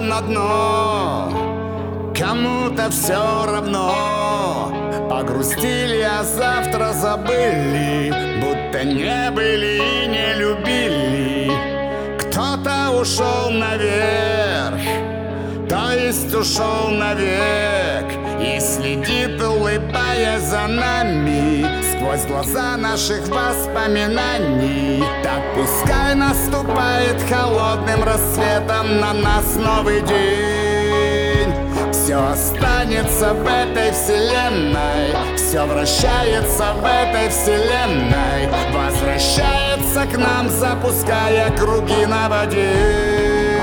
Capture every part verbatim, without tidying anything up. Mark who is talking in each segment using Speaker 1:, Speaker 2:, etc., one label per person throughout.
Speaker 1: на дно, кому-то все равно. Погрустили, а завтра забыли, будто не были и не любили. Кто-то ушел наверх, то есть ушел навек, и следит, улыбаясь за нами, сквозь глаза наших воспоминаний. Так пускай наступает холодным рассветом на нас новый день. Все останется в этой вселенной, все вращается в этой вселенной, возвращается к нам, запуская круги на воде.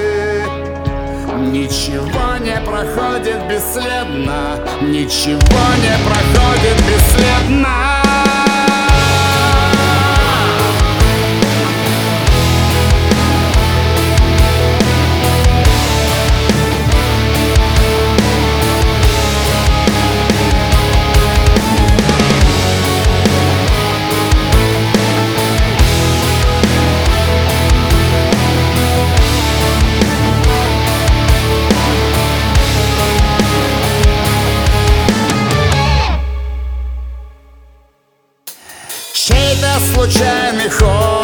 Speaker 1: Ничего не проходит бесследно, ничего не проходит бесследно. Чей-то случайный ход